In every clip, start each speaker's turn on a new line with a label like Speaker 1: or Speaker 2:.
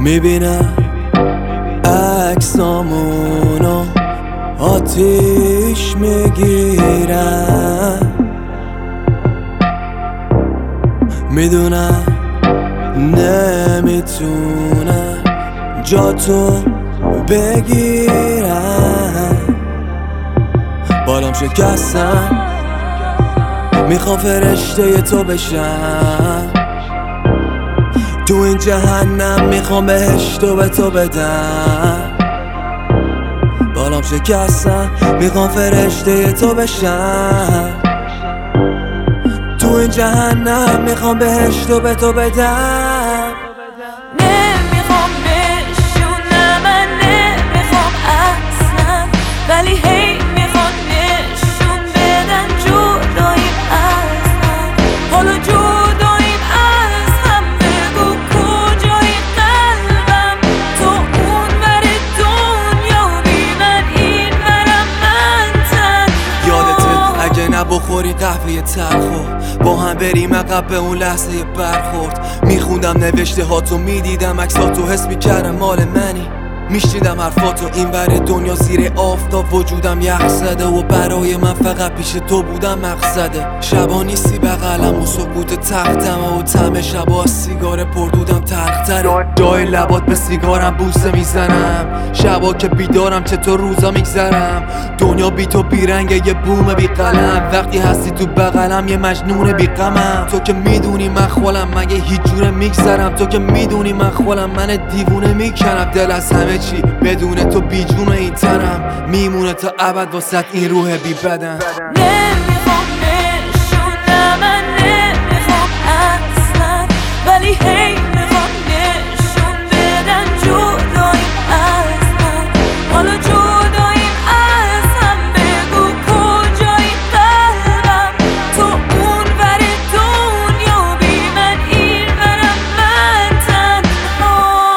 Speaker 1: میبینم عکسامونو آتیش میگیرم، میدونم نمیتونم جاتو بگیرم. بالام شکستم میخوام فرشته تو بشم، تو این جهنم میخوام بهشتو به تو بدم. بالام شکستم میخوام فرشته تو بشم، تو این جهنم میخوام بهشتو به تو بدم.
Speaker 2: نمیخوام بشونم، من نمیخوام اصلا، ولی هی میخوام نشون بدن جداییم از هم. حالا جداییم از هم، بگو کجای قلبم، تو اون ور دنیا بی من این ورم من تنها.
Speaker 1: یادته اگه نبخوری قهوه تلخو با هم بریم عقب به اون لحظه برخورد، میخوندم نوشته هاتو، میدیدم عکساتو، حس میکردم مال منی، میشنیدم حرفاتو. این ور دنیا زیر آفتاب وجودم یخ زده و برای من فقط پیش تو بودم مقصده. شبا نیستی بغلم و سکوت تختم و طعم شبا سیگار پردودم تلختره. جای لبات به سیگارم بوسه میزنم، شبا که بیدارم چطور روزا میگذرم. دنیا بی تو بیرنگه یه بوم بی قلم، وقتی هستی تو بغلم یه مجنون بی غمم. تو که میدونی من خولم مگه هیچ جوره میگذرم، تو که میدونی من خولم من دیوونه میکنم. دل از همه چی بدون تو بی جون این تنم، میمونه تا ابد واسه این روح بی بدن.
Speaker 2: نمیخوام نشونم، من نمیخوام اصلا، ولی هی میخوام نشون بدن جداییم از هم. حالا جداییم از هم، بگو کجای قلبم، تو اون ور دنیا بی من این ورم من تنها.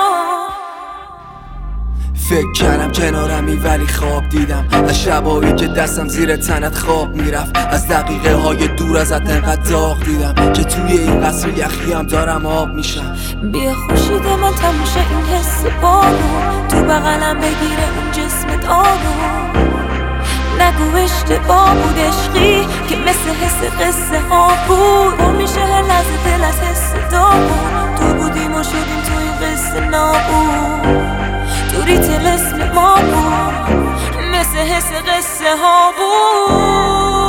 Speaker 1: فکر کردم کنارمی ولی خواب دیدم، از شبایی که دستم زیر تنت خواب میرفت، از دقیقه های دور ازت انقدر داغ دیدم که توی این قصر یخی هم دارم آب میشم.
Speaker 2: بیا خوشید من تموشه این حس بارون، تو بغلم بگیره اون جسمت آروم. نگو اشتباه بود عشقی که مثل حس قصه ها بود، پر میشه هر لحظه دل از حس داغون. تو بودیم و شدیم تو این قصه نابود، دوری طلسم ما بود، مثل حس قصه ها بود.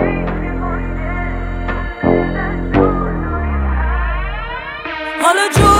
Speaker 2: حالا